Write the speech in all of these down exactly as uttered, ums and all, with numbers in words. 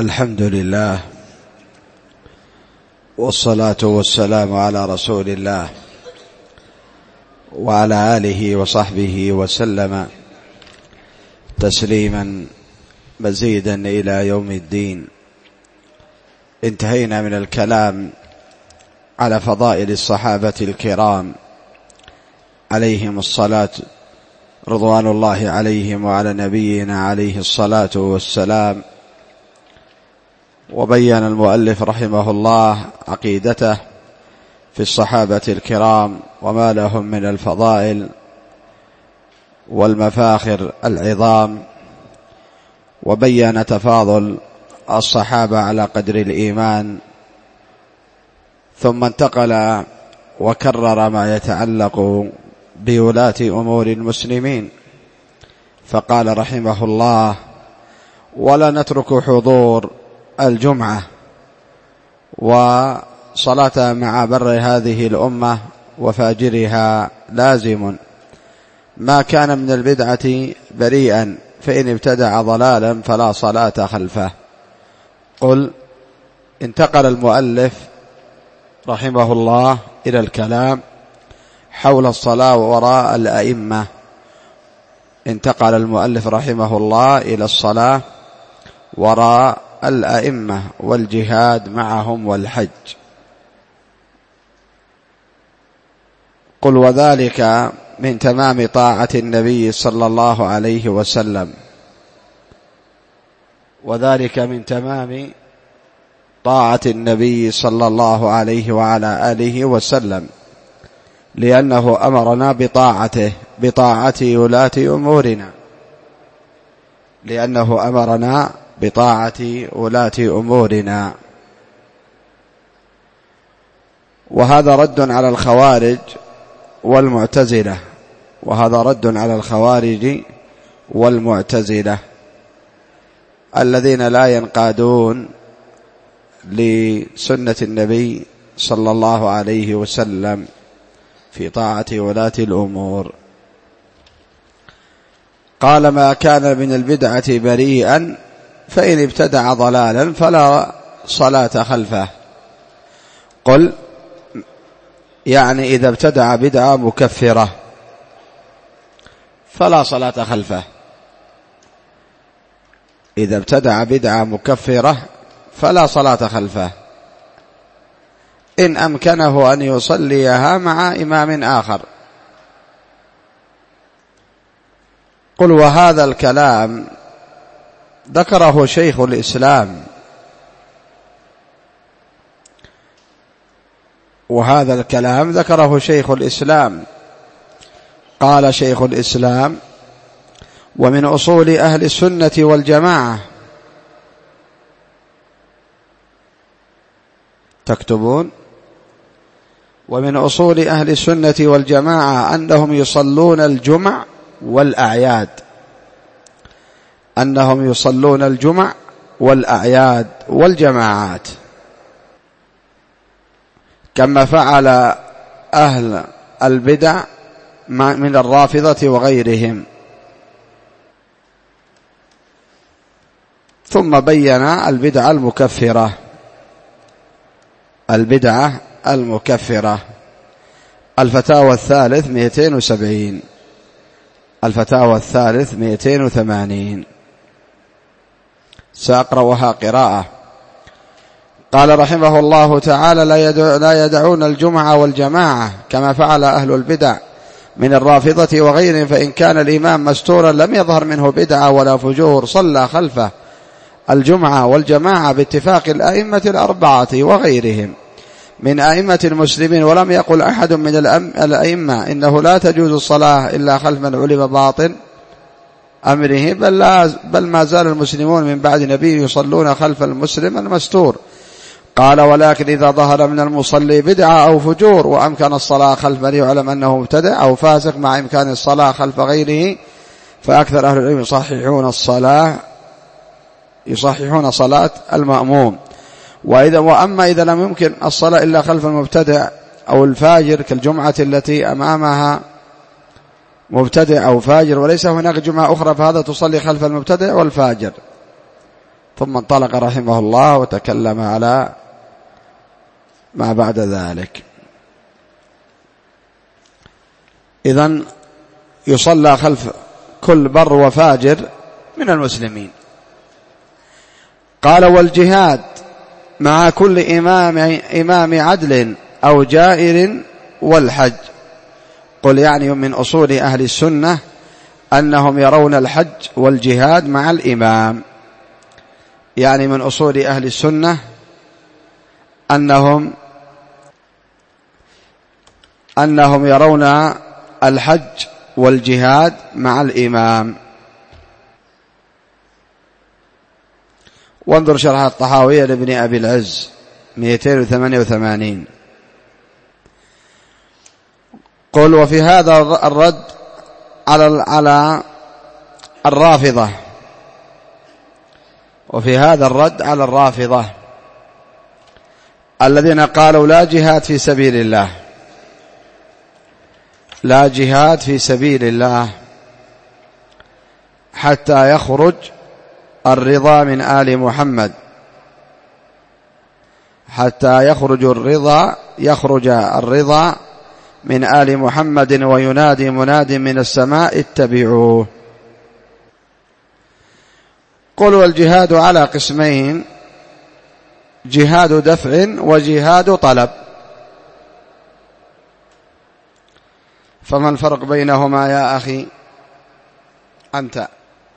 الحمد لله والصلاة والسلام على رسول الله وعلى آله وصحبه وسلم تسليما مزيدا إلى يوم الدين. انتهينا من الكلام على فضائل الصحابة الكرام عليهم الصلاة رضوان الله عليهم وعلى نبينا عليه الصلاة والسلام، وبين المؤلف رحمه الله عقيدته في الصحابة الكرام وما لهم من الفضائل والمفاخر العظام، وبين تفاضل الصحابة على قدر الإيمان، ثم انتقل وكرر ما يتعلق بولاة أمور المسلمين، فقال رحمه الله: ولا نترك حضور الجمعة وصلاة مع بر هذه الأمة وفاجرها لازم، ما كان من البدعة بريئا، فإن ابتدع ضلالا فلا صلاة خلفه. قل انتقل المؤلف رحمه الله إلى الكلام حول الصلاة وراء الأئمة. انتقل المؤلف رحمه الله إلى الصلاة وراء الأئمة والجهاد معهم والحج. قل وذلك من تمام طاعة النبي صلى الله عليه وسلم، وذلك من تمام طاعة النبي صلى الله عليه وعلى آله وسلم، لأنه أمرنا بطاعته بطاعة ولاة أمورنا لأنه أمرنا بطاعة ولاة أمورنا وهذا رد على الخوارج والمعتزلة وهذا رد على الخوارج والمعتزلة الذين لا ينقادون لسنة النبي صلى الله عليه وسلم في طاعة ولاة الأمور. قال: ما كان من البدعة بريئا، فإن ابتدع ضلالا فلا صلاة خلفه. قل يعني إذا ابتدع بدعة مكفرة فلا صلاة خلفه. إذا ابتدع بدعة مكفرة فلا صلاة خلفه إن أمكنه أن يصليها مع إمام آخر. قل وهذا الكلام ذكره شيخ الإسلام وهذا الكلام ذكره شيخ الإسلام قال شيخ الإسلام: ومن أصول أهل السنة والجماعة، تكتبون: ومن أصول أهل السنة والجماعة أنهم يصلون الجمع والأعياد أنهم يصلون الجمع والأعياد والجماعات، كما فعل أهل البدع من الرافضة وغيرهم. ثم بين البدعة المكفرة البدعة المكفرة الفتاوى الثالث مئتين وسبعين الفتاوى الثالث مئتين وثمانين. سأقرأها قراءة. قال رحمه الله تعالى: لا يدعون الجمعة والجماعة كما فعل أهل البدع من الرافضة وغيرهم، فإن كان الإمام مستورا لم يظهر منه بدعة ولا فجور صلى خلفه الجمعة والجماعة باتفاق الأئمة الأربعة وغيرهم من أئمة المسلمين، ولم يقل أحد من الأئمة إنه لا تجوز الصلاة إلا خلف من علم باطن أمره، بل, لا بل ما زال المسلمون من بعد نبي يصلون خلف المسلم المستور. قال: ولكن إذا ظهر من المصلي بدعة أو فجور وأمكن الصلاة خلف من يعلم أنه مبتدع أو فاسق مع إمكان الصلاة خلف غيره، فأكثر أهل العلم يصححون الصلاة يصححون صلاة المأموم. وإذا وأما إذا لم يمكن الصلاة إلا خلف المبتدع أو الفاجر كالجمعة التي أمامها مبتدع أو فاجر وليس هناك جمعة أخرى، فهذا تصلي خلف المبتدع والفاجر. ثم انطلق رحمه الله وتكلم على ما بعد ذلك. إذن يصلى خلف كل بر وفاجر من المسلمين. قال: والجهاد مع كل إمام, إمام عدل أو جائر والحج. قل يعني من أصول أهل السنة أنهم يرون الحج والجهاد مع الإمام، يعني من أصول أهل السنة أنهم أنهم يرون الحج والجهاد مع الإمام. وانظر شرح الطحاوية لابن أبي العز مئتين وثمانية وثمانين. قل: وفي هذا الرد على على الرافضة وفي هذا الرد على الرافضة الذين قالوا لا جهاد في سبيل الله لا جهاد في سبيل الله حتى يخرج الرضا من آل محمد حتى يخرج الرضا يخرج الرضا من آل محمد وينادي مناد من السماء اتبعوه. قل: والجهاد على قسمين: جهاد دفع وجهاد طلب. فما الفرق بينهما يا أخي؟ أنت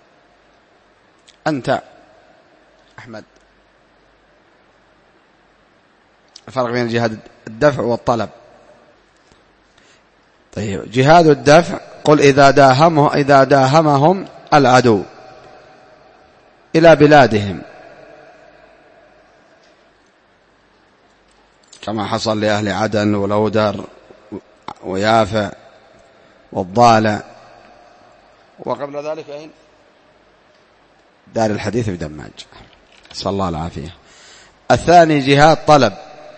أنت أحمد، الفرق بين جهاد الدفع والطلب. طيب، جهاد الدفع: قل إذا داهمه إذا داهمهم العدو إلى بلادهم كما حصل لأهل عدن والأودر ويافع والضالع، وقبل ذلك أين؟ دار الحديث بدماج، نسأل الله العافية. الثاني جهاد طلب: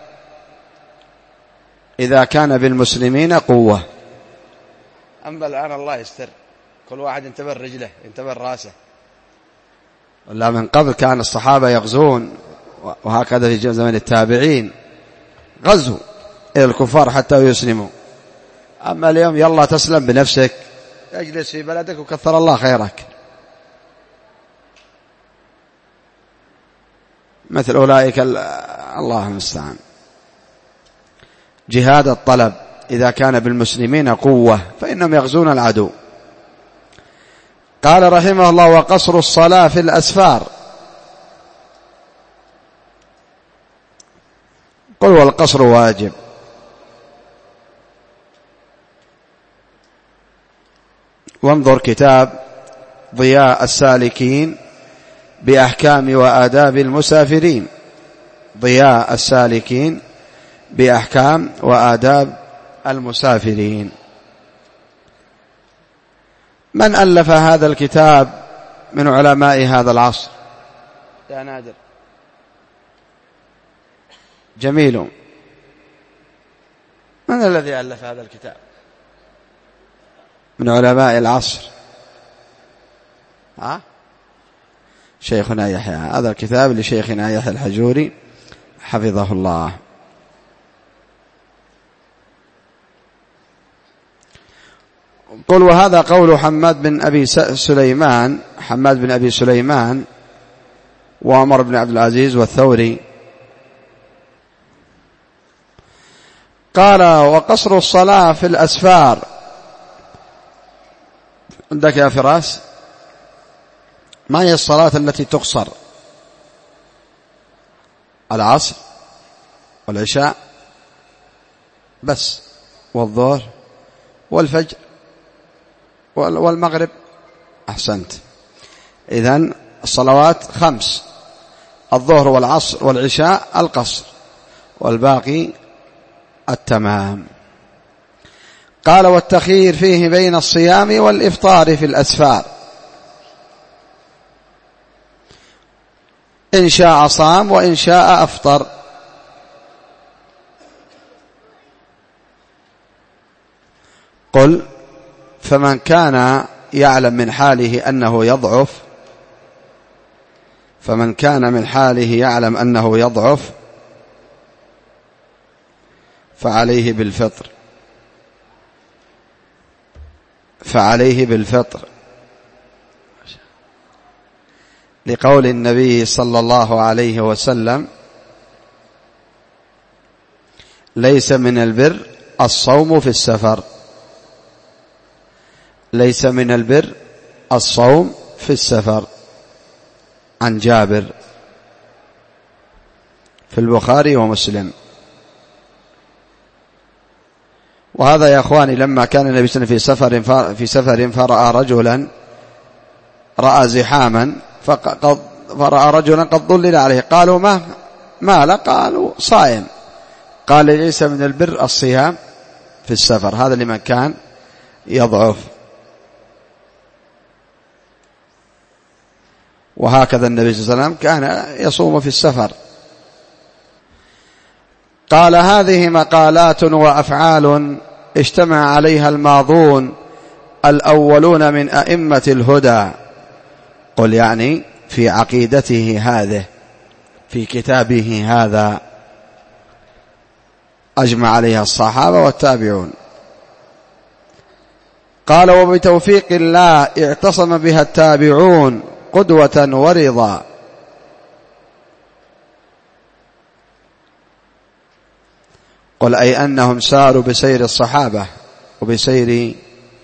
إذا كان بالمسلمين قوة. أما الآن الله يستر، كل واحد ينتبه رجله ينتبه راسه. ولا من قبل كان الصحابة يغزون، وهكذا في زمن التابعين غزوا إلى الكفار حتى يسلموا. أما اليوم يلا تسلم بنفسك، اجلس في بلدك وكثر الله خيرك، مثل أولئك الله المستعان. جهاد الطلب: إذا كان بالمسلمين قوة فإنهم يغزون العدو. قال رحمه الله: وقصر الصلاة في الأسفار. قل: والقصر واجب. وانظر كتاب ضياء السالكين بأحكام وآداب المسافرين. ضياء السالكين بأحكام وآداب المسافرين. من ألف هذا الكتاب من علماء هذا العصر يا نادر؟ جميل. من الذي ألف هذا الكتاب من علماء العصر؟ ها؟ شيخنا يحيى. هذا الكتاب لشيخنا يحيى الحجوري حفظه الله. قل: وهذا قول حماد بن أبي سليمان حماد بن أبي سليمان وعمر بن عبد العزيز والثوري. قال: وقصر الصلاة في الأسفار. عندك يا فراس ما هي الصلاة التي تقصر؟ العصر والعشاء بس، والظهر والفجر والمغرب. أحسنت. إذن الصلوات خمس: الظهر والعصر والعشاء القصر، والباقي التمام. قال: والتخيير فيه بين الصيام والإفطار في الأسفار. إن شاء صام وإن شاء أفطر. قل: فمن كان يعلم من حاله أنه يضعف فمن كان من حاله يعلم أنه يضعف فعليه بالفطر فعليه بالفطر لقول النبي صلى الله عليه وسلم: ليس من البر الصوم في السفر. ليس من البر الصوم في السفر، عن جابر في البخاري ومسلم. وهذا يا أخواني لما كان النبي صلى الله عليه وسلم في سفر في سفر فرأى رجلا رأى زحاما فقد فرأى رجلا قد ظلل عليه، قالوا: ما ما لا؟ قالوا: صائم. قال: ليس من البر الصيام في السفر. هذا لمن كان يضعف. وهكذا النبي صلى الله عليه وسلم كان يصوم في السفر. قال: هذه مقالات وأفعال اجتمع عليها الماضون الأولون من أئمة الهدى. قل يعني في عقيدته هذه، في كتابه هذا، أجمع عليها الصحابة والتابعون. قال: وبتوفيق الله اعتصم بها التابعون قدوة ورضا. قل أي أنهم ساروا بسير الصحابة وبسير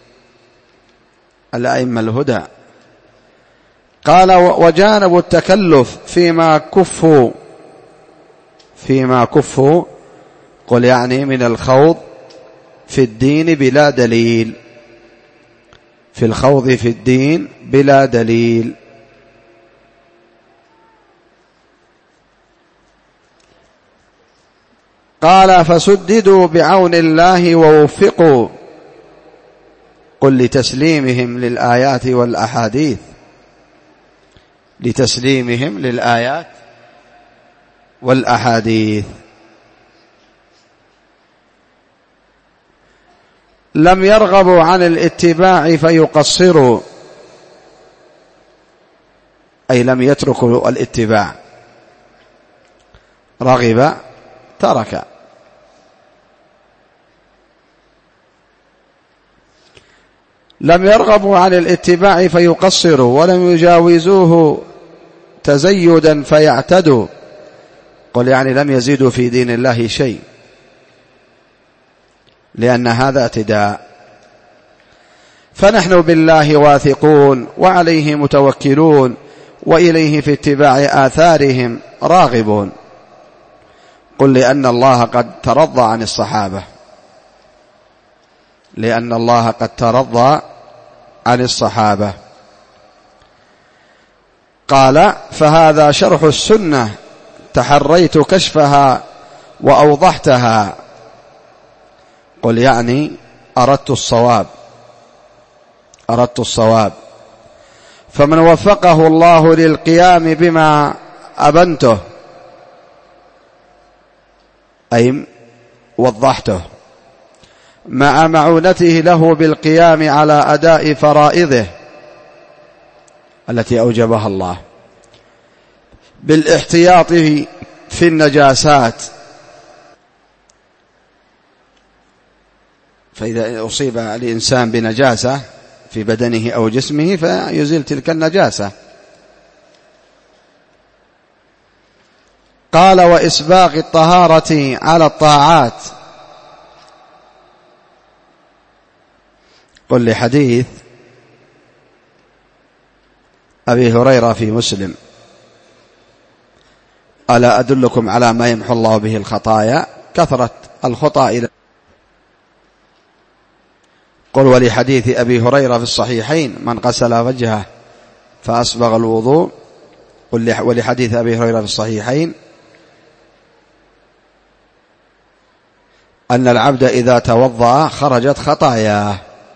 الأئمة الهدى. قال: وجانبوا التكلف فيما كفوا فيما كفوا قل يعني من الخوض في الدين بلا دليل، في الخوض في الدين بلا دليل. قال: فسددوا بعون الله ووفقوا. قل لتسليمهم للآيات والأحاديث، لتسليمهم للآيات والأحاديث. لم يرغبوا عن الاتباع فيقصروا، أي لم يتركوا الاتباع، رغب ترك. لم يرغبوا عن الاتباع فيقصروا، ولم يجاوزوه تزيدا فيعتدوا. قل يعني لم يزيدوا في دين الله شيء، لأن هذا اعتداء. فنحن بالله واثقون وعليه متوكلون، وإليه في اتباع آثارهم راغبون. قل لأن الله قد ترضى عن الصحابة، لأن الله قد ترضى عن الصحابة. قال: فهذا شرح السنة تحريت كشفها وأوضحتها. قل يعني أردت الصواب، أردت الصواب. فمن وفقه الله للقيام بما أبنته، أي وضحته، مع معونته له بالقيام على أداء فرائضه التي أوجبها الله، بالاحتياط في النجاسات. فإذا أصيب الإنسان بنجاسة في بدنه أو جسمه فيزيل تلك النجاسة. قال: وإسباغ الطهارة على الطاعات. قل لحديث أبي هريرة في مسلم: ألا أدلكم على ما يمحو الله به الخطايا؟ كثرة الخطا إلى. قل ولحديث أبي هريرة في الصحيحين: من غسل وجهه فأسبغ الوضوء. قل ولحديث أبي هريرة في الصحيحين أن العبد إذا توضأ خرجت خطاياه.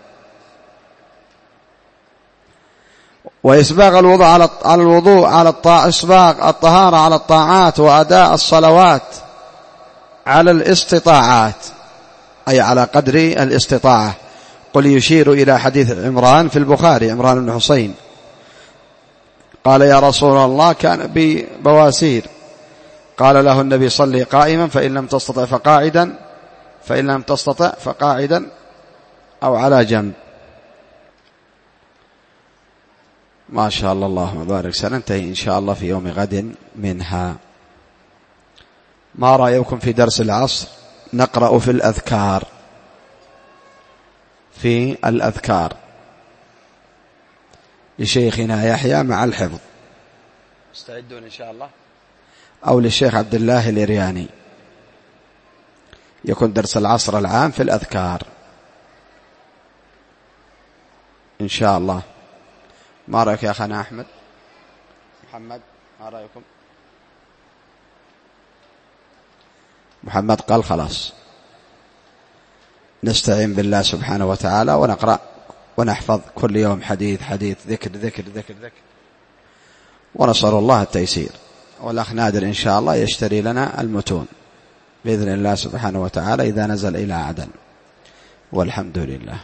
وإسباغ الوضوء على الوضوء على الطاعة، إسباغ الطهارة على الطاعات وأداء الصلوات على الاستطاعات، أي على قدر الاستطاعة. قل يشير إلى حديث عمران في البخاري، عمران بن حسين: قال يا رسول الله كان بي بواسير. قال له النبي صلي قائما فإن لم تستطع فقاعدا فإن لم تستطع فقاعدا أو على جنب. ما شاء الله اللهم بارك. سننتهي إن شاء الله في يوم غد منها. ما رأيكم في درس العصر نقرأ في الأذكار في الأذكار لشيخنا يحيى مع الحفظ، استعدون إن شاء الله، أو للشيخ عبد الله الإرياني، يكون درس العصر العام في الأذكار إن شاء الله. ما رأيك يا أخنا أحمد محمد؟ ما رأيكم؟ محمد قال خلاص نستعين بالله سبحانه وتعالى ونقرأ ونحفظ كل يوم حديث حديث ذكر ذكر ذكر ذكر، ونسأل الله التيسير. والأخ نادر إن شاء الله يشتري لنا المتون بإذن الله سبحانه وتعالى إذا نزل إلى عدن، والحمد لله.